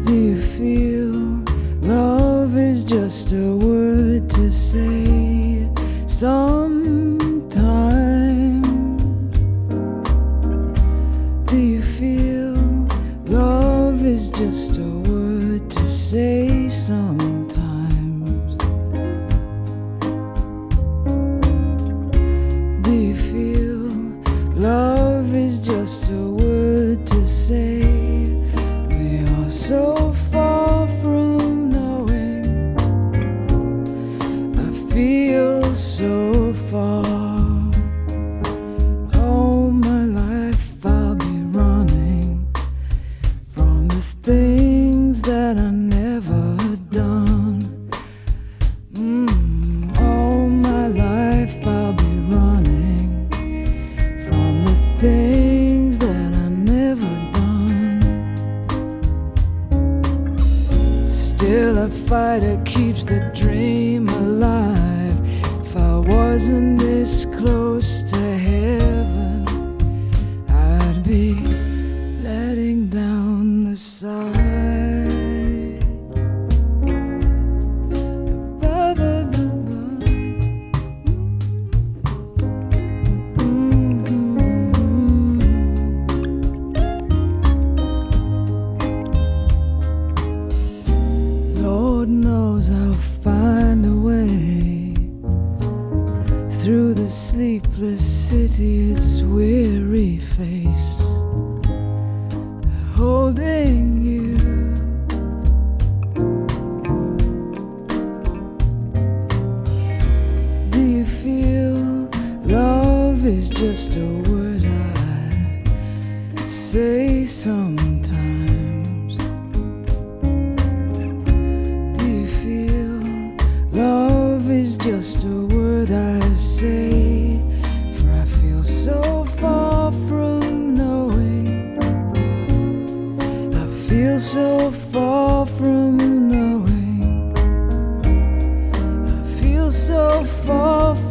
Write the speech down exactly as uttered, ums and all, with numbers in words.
Do you feel love is just a word to say sometimes? Do you feel love is just a word to say sometimes? Do you feel love is just a word to say? We are so far from knowing. I feel so far. All my life I'll be running from the things that I never done. Mm, all my life I'll be running from the things that I never done. Still a fighter keeps the dream alive. If I wasn't this close to heaven, I'd be letting down the side. Ba, ba, ba, ba. Mm-hmm. Lord knows I'll find a way through the sleepless city, its weary face, holding you. Do you feel love is just a word I say sometimes? Do you feel love is just a word I say? For I feel so far from knowing. I feel so far from knowing. I feel so far from